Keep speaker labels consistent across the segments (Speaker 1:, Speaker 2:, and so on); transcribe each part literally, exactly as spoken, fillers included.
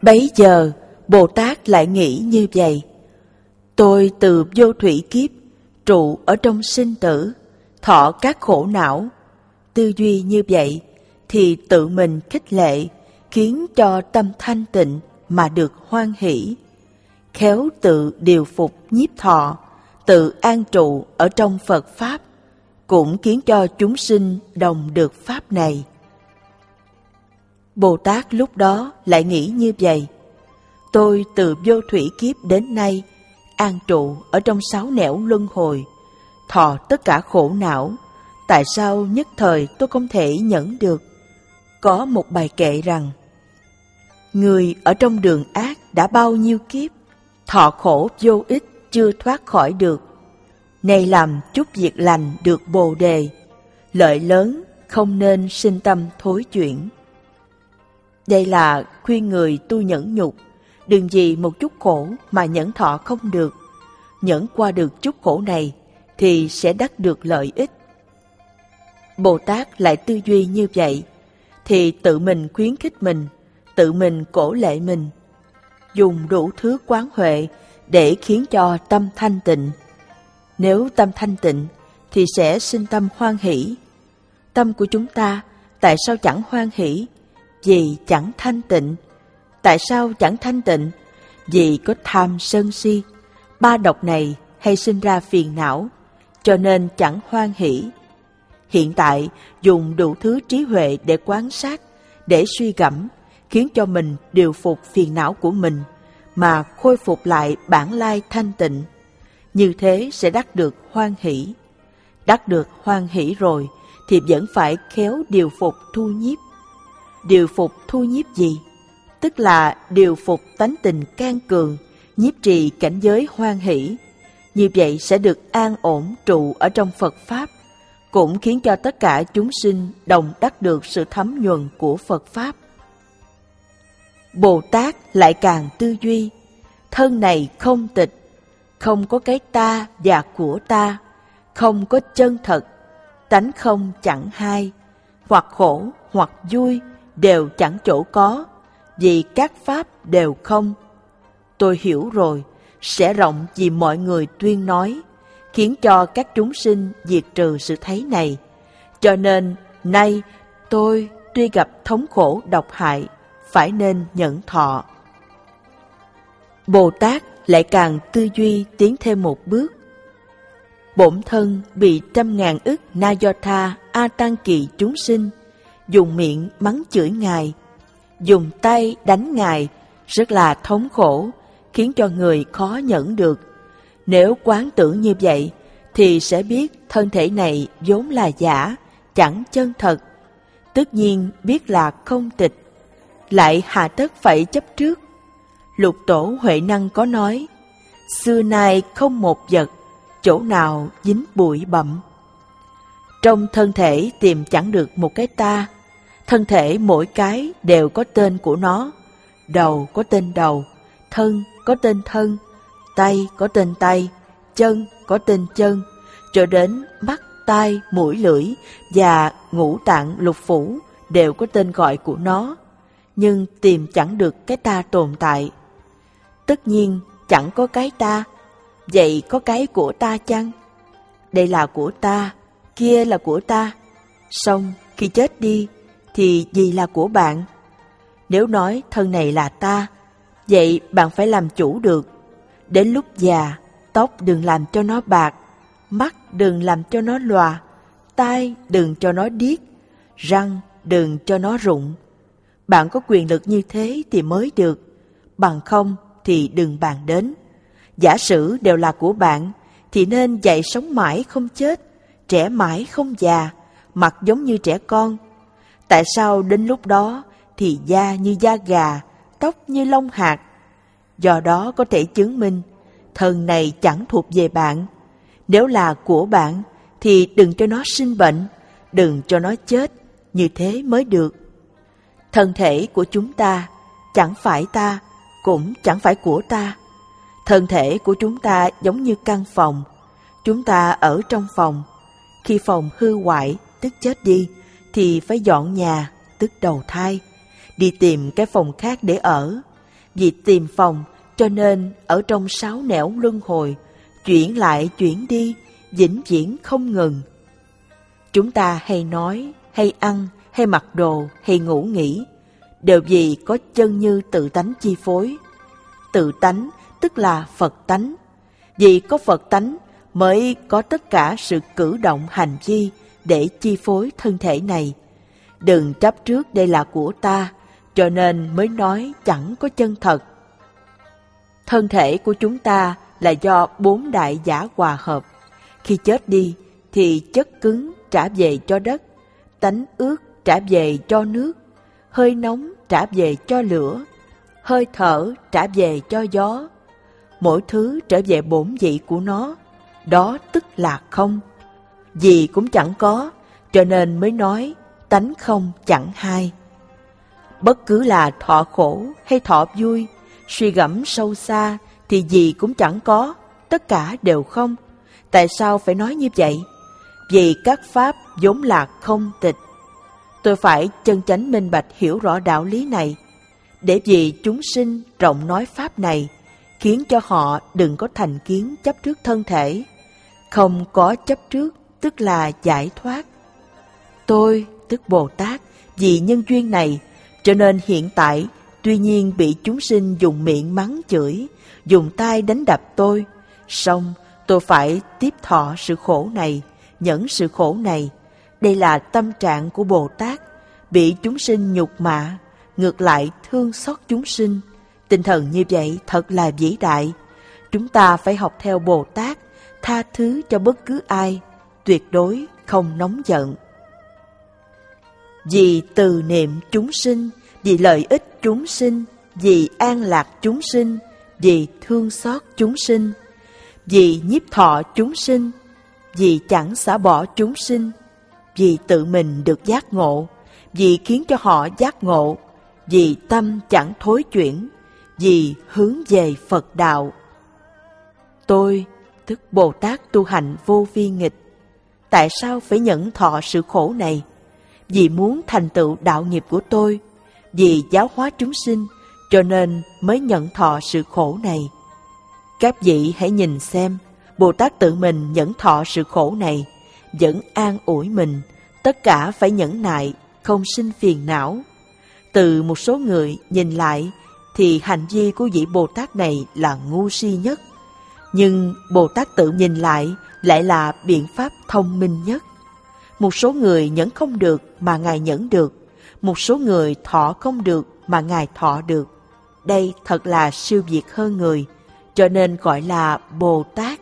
Speaker 1: Bấy giờ Bồ Tát lại nghĩ như vậy: tôi từ vô thủy kiếp trụ ở trong sinh tử, thọ các khổ não. Tư duy như vậy thì tự mình khích lệ, khiến cho tâm thanh tịnh mà được hoan hỷ. Khéo tự điều phục nhiếp thọ, tự an trụ ở trong Phật Pháp, cũng khiến cho chúng sinh đồng được Pháp này. Bồ Tát lúc đó lại nghĩ như vậy: tôi từ vô thủy kiếp đến nay an trụ ở trong sáu nẻo luân hồi, thọ tất cả khổ não. Tại sao nhất thời tôi không thể nhẫn được? Có một bài kệ rằng: người ở trong đường ác đã bao nhiêu kiếp, thọ khổ vô ích chưa thoát khỏi được. Này làm chút việc lành được bồ đề, lợi lớn không nên sinh tâm thối chuyển. Đây là khuyên người tu nhẫn nhục, đừng vì một chút khổ mà nhẫn thọ không được. Nhẫn qua được chút khổ này thì sẽ đắc được lợi ích. Bồ Tát lại tư duy như vậy thì tự mình khuyến khích mình, tự mình cổ lệ mình, dùng đủ thứ quán huệ để khiến cho tâm thanh tịnh. Nếu tâm thanh tịnh thì sẽ sinh tâm hoan hỷ. Tâm của chúng ta tại sao chẳng hoan hỷ? Vì chẳng thanh tịnh. Tại sao chẳng thanh tịnh? Vì có tham sân si. Ba độc này hay sinh ra phiền não, cho nên chẳng hoan hỷ. Hiện tại dùng đủ thứ trí huệ để quan sát, để suy gẫm, khiến cho mình điều phục phiền não của mình, mà khôi phục lại bản lai thanh tịnh. Như thế sẽ đắc được hoan hỷ. Đắc được hoan hỷ rồi thì vẫn phải khéo điều phục thu nhiếp. Điều phục thu nhiếp gì? Tức là điều phục tánh tình can cường, nhiếp trì cảnh giới hoan hỷ. Như vậy sẽ được an ổn trụ ở trong Phật Pháp, cũng khiến cho tất cả chúng sinh đồng đắc được sự thấm nhuần của Phật Pháp. Bồ Tát lại càng tư duy: thân này không tịch, không có cái ta và của ta, không có chân thật, tánh không chẳng hai, hoặc khổ hoặc vui đều chẳng chỗ có, vì các pháp đều không. Tôi hiểu rồi, sẽ rộng vì mọi người tuyên nói, khiến cho các chúng sinh diệt trừ sự thấy này. Cho nên nay tôi tuy gặp thống khổ độc hại, phải nên nhẫn thọ. Bồ Tát lại càng tư duy tiến thêm một bước. Bổn thân bị trăm ngàn ức na do tha a tăng kỳ chúng sinh dùng miệng mắng chửi Ngài, dùng tay đánh Ngài, rất là thống khổ, khiến cho người khó nhẫn được. Nếu quán tưởng như vậy thì sẽ biết thân thể này vốn là giả, chẳng chân thật, tất nhiên biết là không tịch, lại hà tất phải chấp trước. Lục Tổ Huệ Năng có nói: xưa nay không một vật, chỗ nào dính bụi bặm. Trong thân thể tìm chẳng được một cái ta. Thân thể mỗi cái đều có tên của nó. Đầu có tên đầu, thân có tên thân, tay có tên tay, chân có tên chân, cho đến mắt, tai, mũi, lưỡi và ngũ tạng lục phủ đều có tên gọi của nó. Nhưng tìm chẳng được cái ta tồn tại. Tất nhiên chẳng có cái ta. Vậy có cái của ta chăng? Đây là của ta, kia là của ta. Xong khi chết đi thì gì là của bạn? Nếu nói thân này là ta, vậy bạn phải làm chủ được. Đến lúc già, tóc đừng làm cho nó bạc, mắt đừng làm cho nó lòa, tai đừng cho nó điếc, răng đừng cho nó rụng. Bạn có quyền lực như thế thì mới được, bằng không thì đừng bàn đến. Giả sử đều là của bạn thì nên dạy sống mãi không chết, trẻ mãi không già, mặt giống như trẻ con. Tại sao đến lúc đó thì da như da gà, tóc như lông hạt? Do đó có thể chứng minh thân này chẳng thuộc về bạn. Nếu là của bạn thì đừng cho nó sinh bệnh, đừng cho nó chết, như thế mới được. Thân thể của chúng ta chẳng phải ta, cũng chẳng phải của ta. Thân thể của chúng ta giống như căn phòng. Chúng ta ở trong phòng. Khi phòng hư hoại, tức chết đi, thì phải dọn nhà, tức đầu thai, đi tìm cái phòng khác để ở. Vì tìm phòng cho nên ở trong sáu nẻo luân hồi, chuyển lại chuyển đi, vĩnh viễn không ngừng. Chúng ta hay nói, hay ăn, hay mặc đồ, hay ngủ nghỉ, đều vì có chân như tự tánh chi phối. Tự tánh tức là Phật tánh. Vì có Phật tánh mới có tất cả sự cử động hành vi để chi phối thân thể này. Đừng chấp trước đây là của ta, cho nên mới nói chẳng có chân thật. Thân thể của chúng ta là do bốn đại giả hòa hợp. Khi chết đi thì chất cứng trả về cho đất, tánh ướt trả về cho nước, hơi nóng trả về cho lửa, hơi thở trả về cho gió. Mỗi thứ trở về bổn vị của nó, đó tức là không. Gì cũng chẳng có, cho nên mới nói tánh không chẳng hai. Bất cứ là thọ khổ hay thọ vui, suy gẫm sâu xa thì gì cũng chẳng có, tất cả đều không. Tại sao phải nói như vậy? Vì các pháp vốn là không tịch. Tôi phải chân chánh minh bạch hiểu rõ đạo lý này, để vì chúng sinh rộng nói pháp này, khiến cho họ đừng có thành kiến chấp trước thân thể. Không có chấp trước tức là giải thoát. Tôi, tức Bồ Tát, vì nhân duyên này, cho nên hiện tại tuy nhiên bị chúng sinh dùng miệng mắng chửi, dùng tay đánh đập tôi, song tôi phải tiếp thọ sự khổ này, nhẫn sự khổ này. Đây là tâm trạng của Bồ Tát, bị chúng sinh nhục mạ, ngược lại thương xót chúng sinh. Tinh thần như vậy thật là vĩ đại. Chúng ta phải học theo Bồ Tát, tha thứ cho bất cứ ai, tuyệt đối không nóng giận. Vì từ niệm chúng sinh, vì lợi ích chúng sinh, vì an lạc chúng sinh, vì thương xót chúng sinh, vì nhiếp thọ chúng sinh, vì chẳng xả bỏ chúng sinh, vì tự mình được giác ngộ, vì khiến cho họ giác ngộ, vì tâm chẳng thối chuyển, vì hướng về Phật đạo. Tôi, tức Bồ Tát tu hành vô vi nghịch, tại sao phải nhẫn thọ sự khổ này? Vì muốn thành tựu đạo nghiệp của tôi, vì giáo hóa chúng sinh, cho nên mới nhận thọ sự khổ này. Các vị hãy nhìn xem, Bồ Tát tự mình nhẫn thọ sự khổ này, vẫn an ủi mình, tất cả phải nhẫn nại, không sinh phiền não. Từ một số người nhìn lại, thì hành vi của vị Bồ Tát này là ngu si nhất. Nhưng Bồ Tát tự nhìn lại, lại là biện pháp thông minh nhất. Một số người nhẫn không được mà Ngài nhẫn được, một số người thọ không được mà Ngài thọ được. Đây thật là siêu việt hơn người, cho nên gọi là Bồ Tát.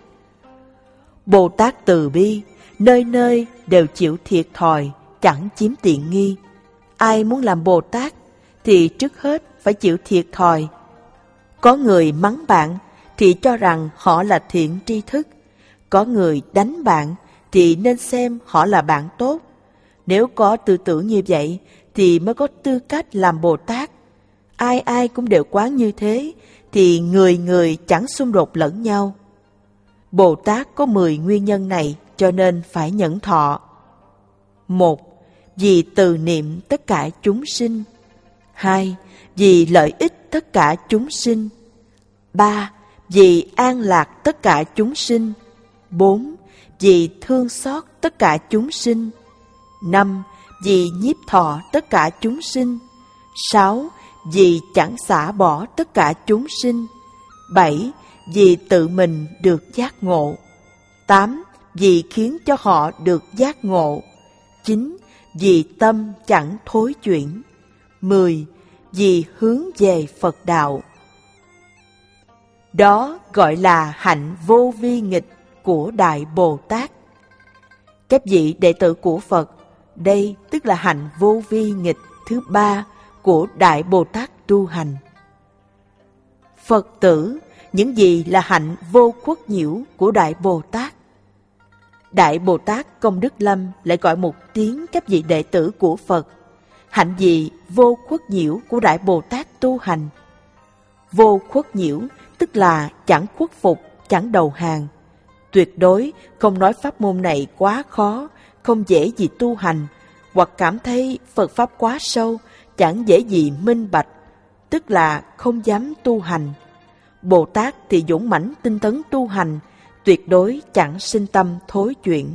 Speaker 1: Bồ Tát từ bi, nơi nơi đều chịu thiệt thòi, chẳng chiếm tiện nghi. Ai muốn làm Bồ Tát thì trước hết phải chịu thiệt thòi. Có người mắng bạn thì cho rằng họ là thiện tri thức. Có người đánh bạn thì nên xem họ là bạn tốt. Nếu có tư tưởng như vậy thì mới có tư cách làm Bồ Tát. Ai ai cũng đều quán như thế thì người người chẳng xung đột lẫn nhau. Bồ Tát có mười nguyên nhân này cho nên phải nhẫn thọ. Một, vì từ niệm tất cả chúng sinh. Hai, vì lợi ích tất cả chúng sinh. Ba, vì an lạc tất cả chúng sinh. Bốn, vì thương xót tất cả chúng sinh. Năm, vì nhiếp thọ tất cả chúng sinh. Sáu, vì chẳng xả bỏ tất cả chúng sinh. Bảy, vì tự mình được giác ngộ. Tám, vì khiến cho họ được giác ngộ. Chín, vì tâm chẳng thối chuyển. Mười, vì hướng về Phật đạo. Đó gọi là hạnh vô vi nghịch của Đại Bồ Tát. Các vị đệ tử của Phật, đây tức là hạnh vô vi nghịch thứ ba của Đại Bồ Tát tu hành. Phật tử, những gì là hạnh vô khuất nhiễu của Đại Bồ Tát? Đại Bồ Tát Công Đức Lâm lại gọi một tiếng các vị đệ tử của Phật. Hạnh gì vô khuất nhiễu của Đại Bồ Tát tu hành? Vô khuất nhiễu tức là chẳng khuất phục, chẳng đầu hàng. Tuyệt đối không nói pháp môn này quá khó, không dễ gì tu hành, hoặc cảm thấy Phật Pháp quá sâu, chẳng dễ gì minh bạch, tức là không dám tu hành. Bồ Tát thì dũng mãnh tinh tấn tu hành, tuyệt đối chẳng sinh tâm thối chuyển.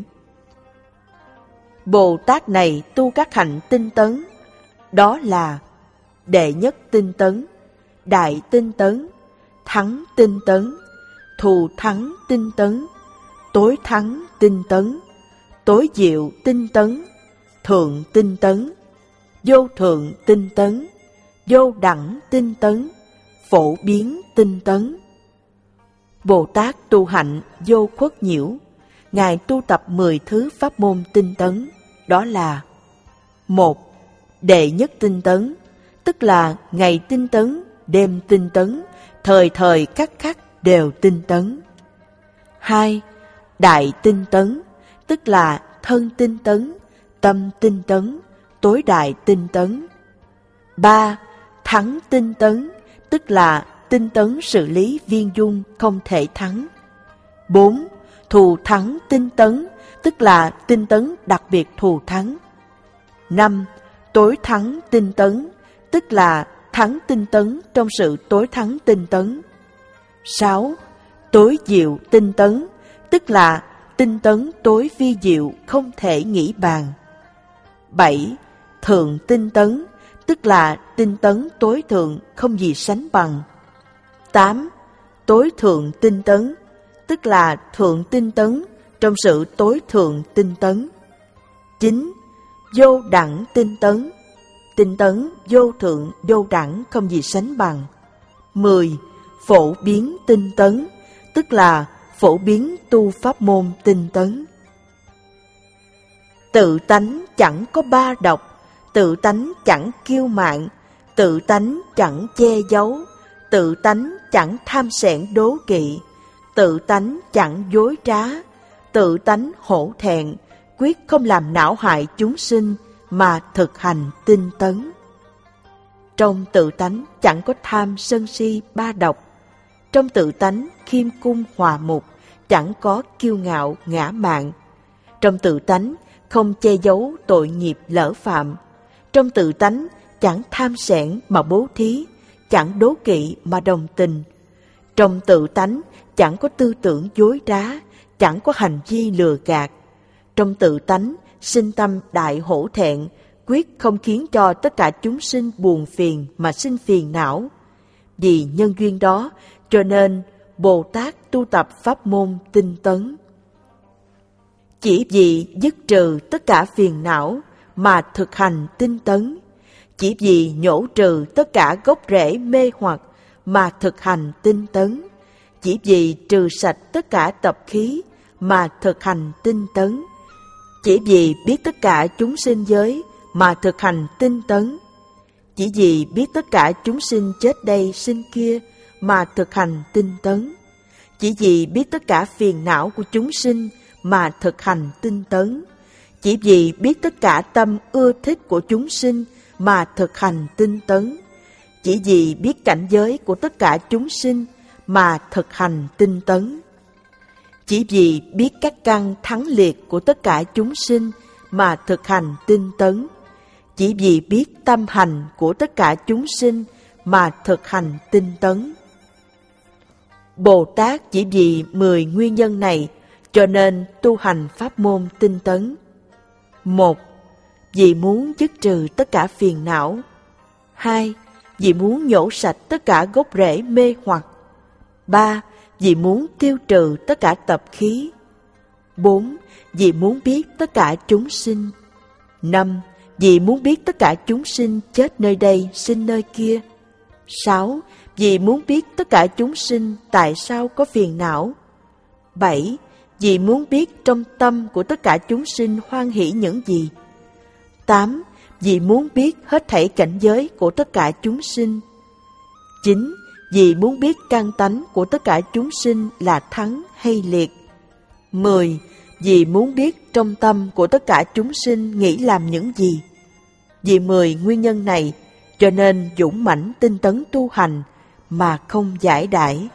Speaker 1: Bồ Tát này tu các hạnh tinh tấn, đó là đệ nhất tinh tấn, đại tinh tấn, thắng tinh tấn, thù thắng tinh tấn, tối thắng tinh tấn, tối diệu tinh tấn, thượng tinh tấn, vô thượng tinh tấn, vô đẳng tinh tấn, phổ biến tinh tấn. Bồ Tát tu hạnh vô khuất nhiễu, Ngài tu tập mười thứ pháp môn tinh tấn, đó là: một. Đệ nhất tinh tấn, tức là ngày tinh tấn, đêm tinh tấn, thời thời khắc khắc đều tinh tấn. Hai. Đại tinh tấn, tức là thân tinh tấn, tâm tinh tấn, tối đại tinh tấn. Ba. Thắng tinh tấn, tức là tinh tấn xử lý viên dung không thể thắng. Bốn. Thù thắng tinh tấn, tức là tinh tấn đặc biệt thù thắng. Năm. Tối thắng tinh tấn, tức là thắng tinh tấn trong sự tối thắng tinh tấn. Sáu. Tối diệu tinh tấn, tức là tinh tấn tối vi diệu không thể nghĩ bàn. Bảy. Thượng tinh tấn, tức là tinh tấn tối thượng không gì sánh bằng. Tám. Tối thượng tinh tấn, tức là thượng tinh tấn trong sự tối thượng tinh tấn. Chín. Vô đẳng tinh tấn, tinh tấn vô thượng vô đẳng không gì sánh bằng. Mười. Phổ biến tinh tấn, tức là phổ biến tu pháp môn tinh tấn. Tự tánh chẳng có ba độc, tự tánh chẳng kiêu mạn, tự tánh chẳng che giấu, tự tánh chẳng tham sẻn đố kỵ, tự tánh chẳng dối trá, tự tánh hổ thẹn, quyết không làm não hại chúng sinh mà thực hành tinh tấn. Trong tự tánh chẳng có tham sân si ba độc, trong tự tánh khiêm cung hòa mục, chẳng có kiêu ngạo ngã mạn, trong tự tánh không che giấu tội nghiệp lỡ phạm, trong tự tánh chẳng tham sẻn mà bố thí, chẳng đố kỵ mà đồng tình, trong tự tánh chẳng có tư tưởng dối trá, chẳng có hành vi lừa gạt, trong tự tánh sinh tâm đại hổ thẹn, quyết không khiến cho tất cả chúng sinh buồn phiền mà sinh phiền não. Vì nhân duyên đó, cho nên Bồ Tát tu tập pháp môn tinh tấn. Chỉ vì dứt trừ tất cả phiền não mà thực hành tinh tấn, chỉ vì nhổ trừ tất cả gốc rễ mê hoặc mà thực hành tinh tấn, chỉ vì trừ sạch tất cả tập khí mà thực hành tinh tấn, chỉ vì biết tất cả chúng sinh giới mà thực hành tinh tấn, chỉ vì biết tất cả chúng sinh chết đây sinh kia mà thực hành tinh tấn, chỉ vì biết tất cả phiền não của chúng sinh mà thực hành tinh tấn, chỉ vì biết tất cả tâm ưa thích của chúng sinh mà thực hành tinh tấn, chỉ vì biết cảnh giới của tất cả chúng sinh mà thực hành tinh tấn, chỉ vì biết các căn thắng liệt của tất cả chúng sinh mà thực hành tinh tấn, chỉ vì biết tâm hành của tất cả chúng sinh mà thực hành tinh tấn. Bồ Tát chỉ vì mười nguyên nhân này cho nên tu hành pháp môn tinh tấn. Một. Vì muốn dứt trừ tất cả phiền não. Hai. Vì muốn nhổ sạch tất cả gốc rễ mê hoặc. Ba. Vì muốn tiêu trừ tất cả tập khí. Bốn. Vì muốn biết tất cả chúng sinh. Năm. Vì muốn biết tất cả chúng sinh chết nơi đây, sinh nơi kia. Sáu. Vì muốn biết tất cả chúng sinh tại sao có phiền não. Bảy. Vì muốn biết trong tâm của tất cả chúng sinh hoan hỷ những gì. Tám. Vì muốn biết hết thảy cảnh giới của tất cả chúng sinh. Chín. Vì muốn biết căn tánh của tất cả chúng sinh là thắng hay liệt. Mười. Vì muốn biết trong tâm của tất cả chúng sinh nghĩ làm những gì. Vì mười nguyên nhân này, cho nên dũng mãnh tinh tấn tu hành mà không giải đãi.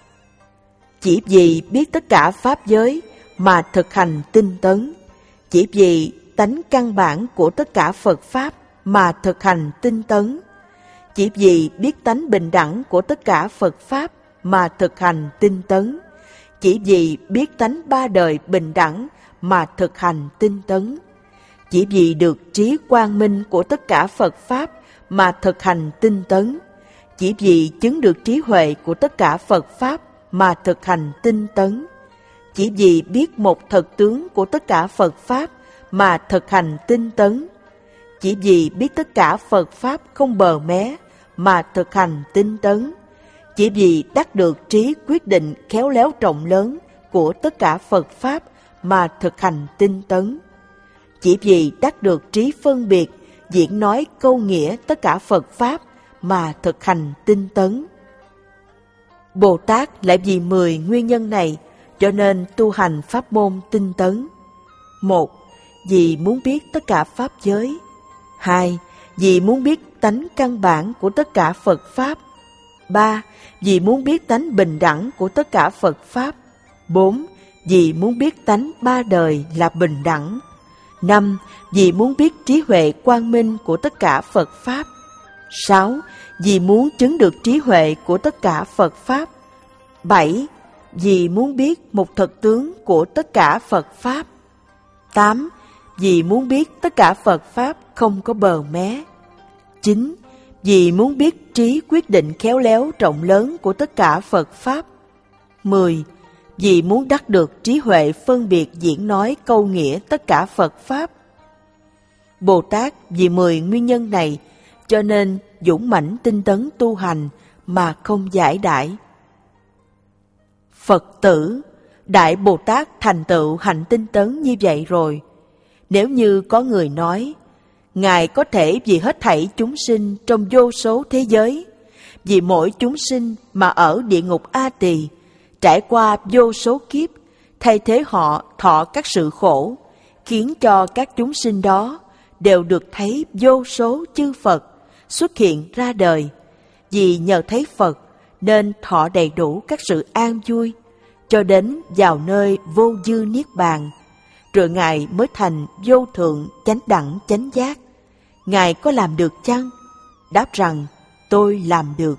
Speaker 1: Chỉ vì biết tất cả pháp giới mà thực hành tinh tấn, chỉ vì tánh căn bản của tất cả Phật Pháp mà thực hành tinh tấn, chỉ vì biết tánh bình đẳng của tất cả Phật Pháp mà thực hành tinh tấn, chỉ vì biết tánh ba đời bình đẳng mà thực hành tinh tấn, chỉ vì được trí quang minh của tất cả Phật Pháp mà thực hành tinh tấn, chỉ vì chứng được trí huệ của tất cả Phật Pháp mà thực hành tinh tấn, chỉ vì biết một thật tướng của tất cả Phật Pháp mà thực hành tinh tấn, chỉ vì biết tất cả Phật Pháp không bờ mé mà thực hành tinh tấn, chỉ vì đắc được trí quyết định khéo léo rộng lớn của tất cả Phật Pháp mà thực hành tinh tấn, chỉ vì đắc được trí phân biệt diễn nói câu nghĩa tất cả Phật Pháp mà thực hành tinh tấn. Bồ Tát lại vì mười nguyên nhân này cho nên tu hành pháp môn tinh tấn. Một, vì muốn biết tất cả Pháp giới. Hai, vì muốn biết tánh căn bản của tất cả Phật Pháp. Ba, vì muốn biết tánh bình đẳng của tất cả Phật Pháp. Bốn, vì muốn biết tánh ba đời là bình đẳng. Năm, vì muốn biết trí huệ quang minh của tất cả Phật Pháp. Sáu, vì muốn chứng được trí huệ của tất cả Phật Pháp. Bảy, vì muốn biết một thật tướng của tất cả Phật Pháp. Tám, vì muốn biết tất cả Phật Pháp không có bờ mé. Chín, vì muốn biết trí quyết định khéo léo rộng lớn của tất cả Phật Pháp. Mười, vì muốn đắc được trí huệ phân biệt diễn nói câu nghĩa tất cả Phật Pháp. Bồ Tát vì mười nguyên nhân này cho nên dũng mãnh tinh tấn tu hành mà không giải đãi. Phật tử, Đại Bồ Tát thành tựu hành tinh tấn như vậy rồi. Nếu như có người nói, Ngài có thể vì hết thảy chúng sinh trong vô số thế giới, vì mỗi chúng sinh mà ở địa ngục A Tỳ, trải qua vô số kiếp, thay thế họ thọ các sự khổ, khiến cho các chúng sinh đó đều được thấy vô số chư Phật xuất hiện ra đời. Vì nhờ thấy Phật nên thọ đầy đủ các sự an vui, cho đến vào nơi vô dư niết bàn, rồi Ngài mới thành vô thượng chánh đẳng chánh giác. Ngài có làm được chăng? Đáp rằng, tôi làm được.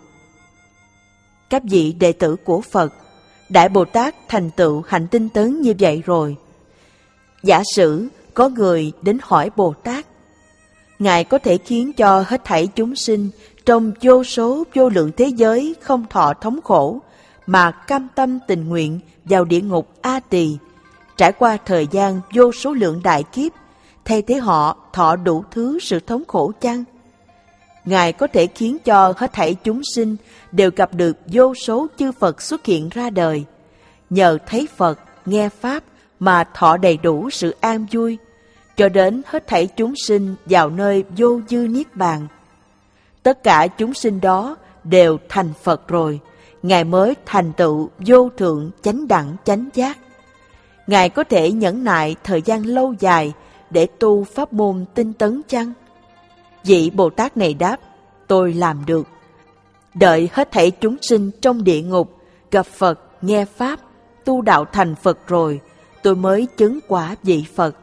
Speaker 1: Các vị đệ tử của Phật, Đại Bồ Tát thành tựu hạnh tinh tấn như vậy rồi. Giả sử có người đến hỏi Bồ Tát, Ngài có thể khiến cho hết thảy chúng sinh trong vô số vô lượng thế giới không thọ thống khổ, mà cam tâm tình nguyện vào địa ngục A Tỳ, trải qua thời gian vô số lượng đại kiếp, thay thế họ thọ đủ thứ sự thống khổ chăng? Ngài có thể khiến cho hết thảy chúng sinh đều gặp được vô số chư Phật xuất hiện ra đời, nhờ thấy Phật, nghe Pháp mà thọ đầy đủ sự an vui, cho đến hết thảy chúng sinh vào nơi vô dư niết bàn. Tất cả chúng sinh đó đều thành Phật rồi, Ngài mới thành tựu vô thượng chánh đẳng chánh giác. Ngài có thể nhẫn nại thời gian lâu dài để tu pháp môn tinh tấn chăng? Vị Bồ Tát này đáp, tôi làm được. Đợi hết thảy chúng sinh trong địa ngục gặp Phật, nghe Pháp, tu đạo thành Phật rồi, tôi mới chứng quả vị Phật.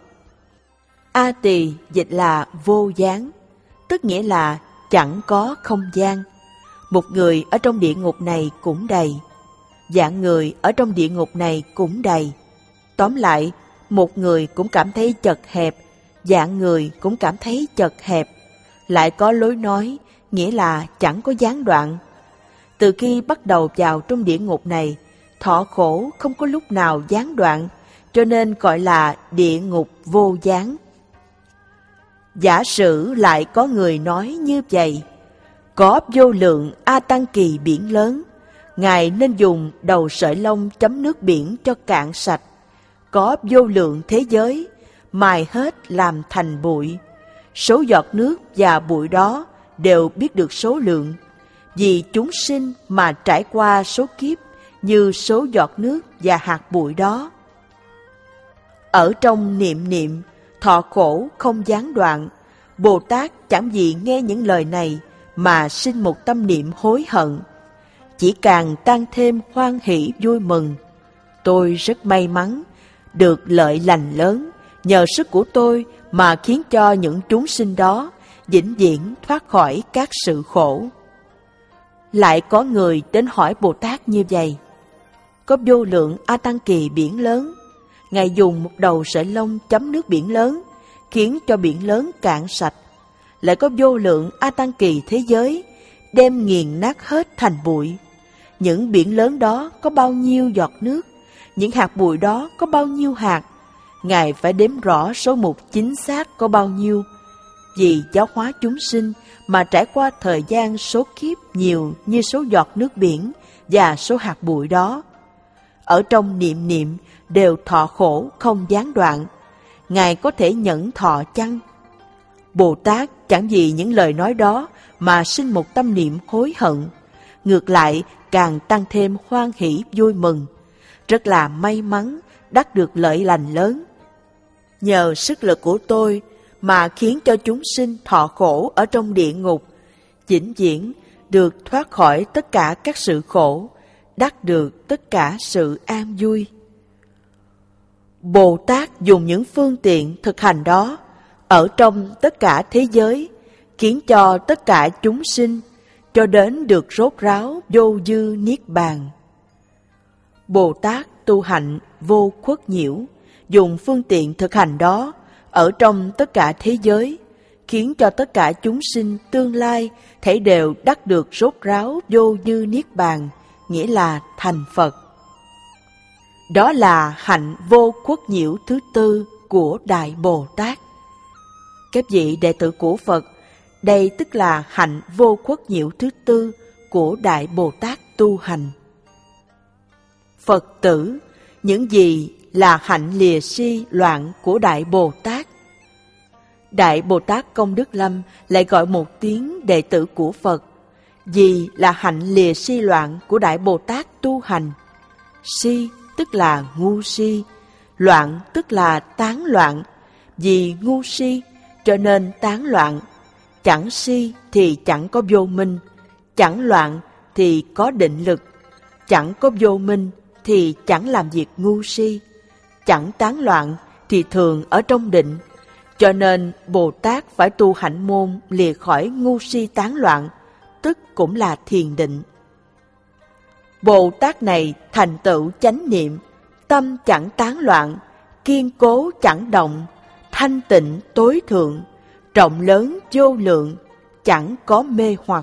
Speaker 1: A Tỳ dịch là vô gián, tức nghĩa là chẳng có không gian. Một người ở trong địa ngục này cũng đầy, vạn người ở trong địa ngục này cũng đầy. Tóm lại, một người cũng cảm thấy chật hẹp, vạn người cũng cảm thấy chật hẹp. Lại có lối nói, nghĩa là chẳng có gián đoạn. Từ khi bắt đầu vào trong địa ngục này, thọ khổ không có lúc nào gián đoạn, cho nên gọi là địa ngục vô gián. Giả sử lại có người nói như vậy, có vô lượng A Tăng Kỳ biển lớn, Ngài nên dùng đầu sợi lông chấm nước biển cho cạn sạch. Có vô lượng thế giới, mài hết làm thành bụi. Số giọt nước và bụi đó đều biết được số lượng, vì chúng sinh mà trải qua số kiếp như số giọt nước và hạt bụi đó. Ở trong niệm niệm, thọ khổ không gián đoạn, Bồ Tát chẳng vì nghe những lời này mà sinh một tâm niệm hối hận, chỉ càng tăng thêm hoan hỷ vui mừng. Tôi rất may mắn, được lợi lành lớn, nhờ sức của tôi mà khiến cho những chúng sinh đó vĩnh viễn thoát khỏi các sự khổ. Lại có người đến hỏi Bồ Tát như vậy: có vô lượng A Tăng Kỳ biển lớn, Ngài dùng một đầu sợi lông chấm nước biển lớn, khiến cho biển lớn cạn sạch. Lại có vô lượng A Tăng Kỳ thế giới, đem nghiền nát hết thành bụi. Những biển lớn đó có bao nhiêu giọt nước, những hạt bụi đó có bao nhiêu hạt, Ngài phải đếm rõ số mục chính xác có bao nhiêu. Vì giáo hóa chúng sinh mà trải qua thời gian số kiếp nhiều như số giọt nước biển và số hạt bụi đó. Ở trong niệm niệm đều thọ khổ không gián đoạn, Ngài có thể nhẫn thọ chăng? Bồ Tát chẳng vì những lời nói đó mà sinh một tâm niệm hối hận, ngược lại càng tăng thêm hoan hỷ vui mừng, rất là may mắn đắc được lợi lành lớn. Nhờ sức lực của tôi mà khiến cho chúng sinh thọ khổ ở trong địa ngục, vĩnh viễn được thoát khỏi tất cả các sự khổ, đắc được tất cả sự an vui. Bồ Tát dùng những phương tiện thực hành đó ở trong tất cả thế giới, khiến cho tất cả chúng sinh cho đến được rốt ráo vô dư niết bàn. Bồ Tát tu hạnh vô khuất nhiễu, dùng phương tiện thực hành đó ở trong tất cả thế giới, khiến cho tất cả chúng sinh tương lai thảy đều đắc được rốt ráo vô dư niết bàn, nghĩa là thành Phật. Đó là hạnh vô khuất nhiễu thứ tư của Đại Bồ Tát. Các vị đệ tử của Phật, đây tức là hạnh vô khuất nhiễu thứ tư của Đại Bồ Tát tu hành. Phật tử, những gì là hạnh lìa si loạn của Đại Bồ Tát? Đại Bồ Tát Công Đức Lâm lại gọi một tiếng đệ tử của Phật, vì là hạnh lìa si loạn của Đại Bồ Tát tu hành. Si tức là ngu si, loạn tức là tán loạn. Vì ngu si cho nên tán loạn, chẳng si thì chẳng có vô minh, chẳng loạn thì có định lực, chẳng có vô minh thì chẳng làm việc ngu si, chẳng tán loạn thì thường ở trong định. Cho nên Bồ Tát phải tu hạnh môn lìa khỏi ngu si tán loạn, tức cũng là thiền định. Bồ Tát này thành tựu chánh niệm, tâm chẳng tán loạn, kiên cố chẳng động, thanh tịnh tối thượng, rộng lớn vô lượng, chẳng có mê hoặc.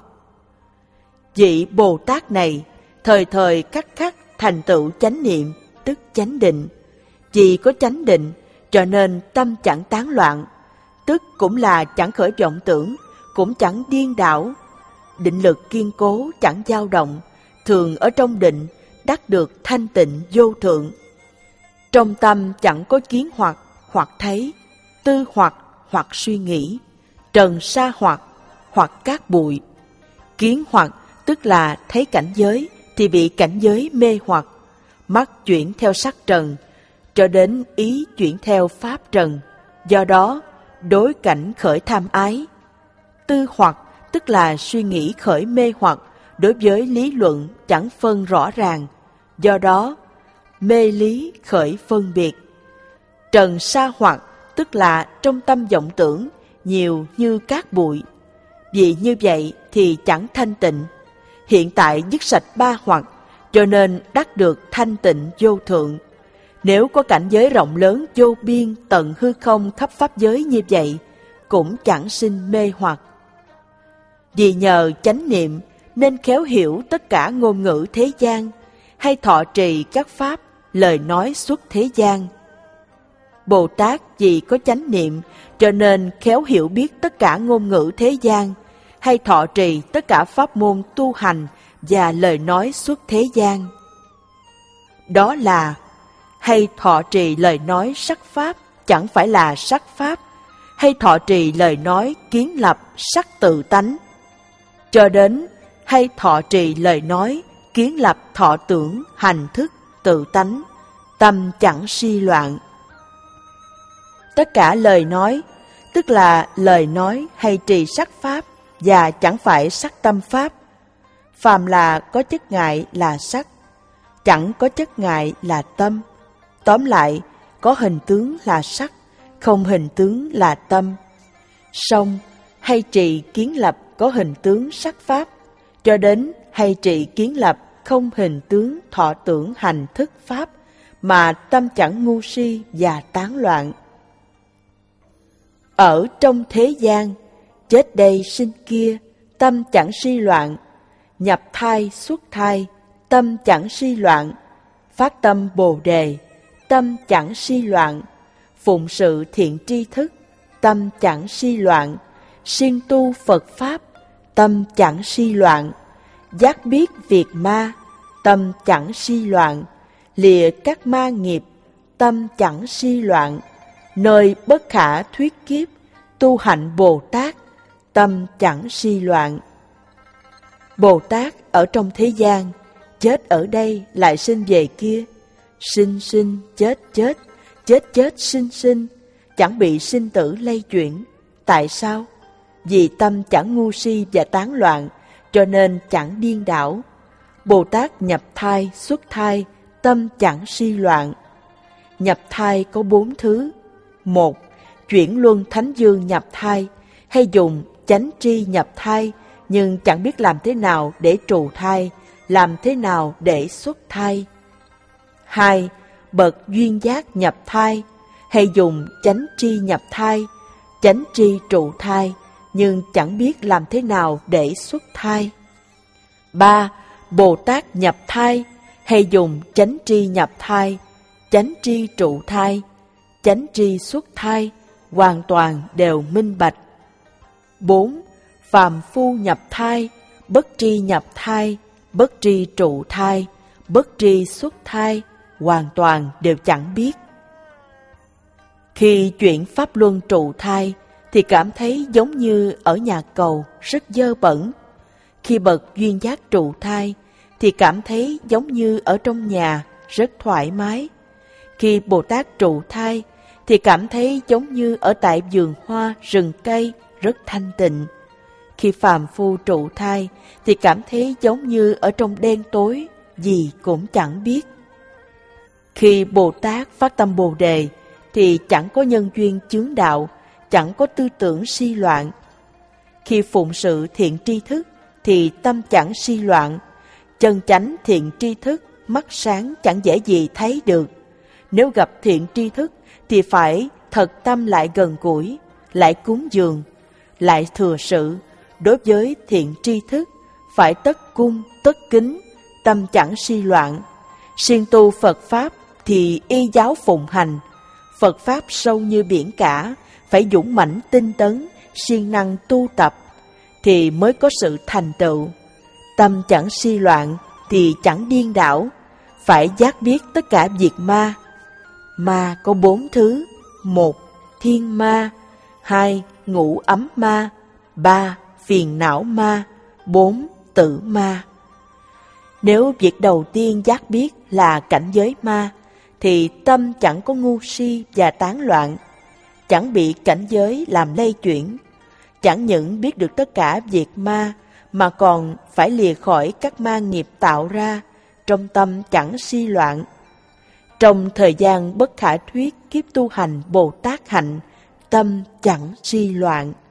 Speaker 1: Vị Bồ Tát này thời thời khắc khắc thành tựu chánh niệm, tức chánh định. Vì có chánh định cho nên tâm chẳng tán loạn, tức cũng là chẳng khởi vọng tưởng, cũng chẳng điên đảo. Định lực kiên cố chẳng dao động, thường ở trong định, đắc được thanh tịnh vô thượng. Trong tâm chẳng có kiến hoặc, hoặc thấy, tư hoặc, hoặc suy nghĩ, trần sa hoặc, hoặc cát bụi. Kiến hoặc tức là thấy cảnh giới thì bị cảnh giới mê hoặc, mắt chuyển theo sắc trần, cho đến ý chuyển theo pháp trần, do đó đối cảnh khởi tham ái. Tư hoặc tức là suy nghĩ khởi mê hoặc đối với lý luận chẳng phân rõ ràng, do đó mê lý khởi phân biệt. Trần sa hoặc tức là trong tâm vọng tưởng nhiều như cát bụi. Vì như vậy thì chẳng thanh tịnh. Hiện tại dứt sạch ba hoặc, cho nên đắc được thanh tịnh vô thượng. Nếu có cảnh giới rộng lớn vô biên tận hư không khắp pháp giới như vậy, cũng chẳng sinh mê hoặc. Vì nhờ chánh niệm nên khéo hiểu tất cả ngôn ngữ thế gian, hay thọ trì các pháp, lời nói xuất thế gian. Bồ Tát vì có chánh niệm cho nên khéo hiểu biết tất cả ngôn ngữ thế gian, hay thọ trì tất cả pháp môn tu hành và lời nói xuất thế gian. Đó là hay thọ trì lời nói sắc pháp chẳng phải là sắc pháp, hay thọ trì lời nói kiến lập sắc tự tánh, cho đến hay thọ trì lời nói kiến lập thọ tưởng hành thức tự tánh, tâm chẳng si loạn. Tất cả lời nói tức là lời nói hay trì sắc pháp và chẳng phải sắc tâm pháp. Phàm là có chất ngại là sắc, chẳng có chất ngại là tâm. Tóm lại, có hình tướng là sắc, không hình tướng là tâm. Song hay trì kiến lập có hình tướng sắc pháp, cho đến hay trị kiến lập không hình tướng thọ tưởng hành thức pháp, mà tâm chẳng ngu si và tán loạn. Ở trong thế gian, chết đây sinh kia, tâm chẳng si loạn. Nhập thai xuất thai, tâm chẳng si loạn. Phát tâm Bồ Đề, tâm chẳng si loạn. Phụng sự thiện tri thức, tâm chẳng si loạn. Siêng tu Phật Pháp, tâm chẳng si loạn. Giác biết việc ma, tâm chẳng si loạn. Lìa các ma nghiệp, tâm chẳng si loạn. Nơi bất khả thuyết kiếp, tu hạnh Bồ Tát, tâm chẳng si loạn. Bồ Tát ở trong thế gian, chết ở đây lại sinh về kia, sinh sinh chết chết, chết chết sinh sinh, chẳng bị sinh tử lay chuyển. Tại sao? Vì tâm chẳng ngu si và tán loạn, cho nên chẳng điên đảo. Bồ Tát nhập thai xuất thai, tâm chẳng si loạn. Nhập thai có bốn thứ. Một, chuyển luân thánh dương nhập thai, hay dùng chánh tri nhập thai, nhưng chẳng biết làm thế nào để trù thai, làm thế nào để xuất thai. Hai, bậc duyên giác nhập thai, hay dùng chánh tri nhập thai, chánh tri trụ thai, nhưng chẳng biết làm thế nào để xuất thai. Ba, Bồ Tát nhập thai, hay dùng chánh tri nhập thai, chánh tri trụ thai, chánh tri xuất thai, hoàn toàn đều minh bạch. Bốn, phàm phu nhập thai, bất tri nhập thai, bất tri trụ thai, bất tri xuất thai, hoàn toàn đều chẳng biết. Khi chuyển pháp luân trụ thai thì cảm thấy giống như ở nhà cầu rất dơ bẩn. Khi bậc duyên giác trụ thai thì cảm thấy giống như ở trong nhà rất thoải mái. Khi Bồ Tát trụ thai thì cảm thấy giống như ở tại vườn hoa rừng cây rất thanh tịnh. Khi phàm phu trụ thai thì cảm thấy giống như ở trong đen tối, gì cũng chẳng biết. Khi Bồ Tát phát tâm Bồ Đề thì chẳng có nhân duyên chướng đạo, chẳng có tư tưởng si loạn. Khi phụng sự thiện tri thức thì tâm chẳng si loạn. Chân chánh thiện tri thức, mắt sáng chẳng dễ gì thấy được. Nếu gặp thiện tri thức thì phải thật tâm lại gần gũi, lại cúng dường, lại thừa sự. Đối với thiện tri thức phải tất cung, tất kính, tâm chẳng si loạn. Siêng tu Phật Pháp thì y giáo phụng hành. Phật Pháp sâu như biển cả, phải dũng mãnh tinh tấn, siêng năng tu tập thì mới có sự thành tựu. Tâm chẳng si loạn thì chẳng điên đảo, phải giác biết tất cả việc ma. Ma có bốn thứ. Một, thiên ma. Hai, ngũ ấm ma. Ba, phiền não ma. Bốn, tử ma. Nếu việc đầu tiên giác biết là cảnh giới ma, thì tâm chẳng có ngu si và tán loạn, chẳng bị cảnh giới làm lay chuyển. Chẳng những biết được tất cả việc ma, mà còn phải lìa khỏi các ma nghiệp tạo ra, trong tâm chẳng si loạn. Trong thời gian bất khả thuyết kiếp tu hành Bồ Tát hạnh, tâm chẳng si loạn.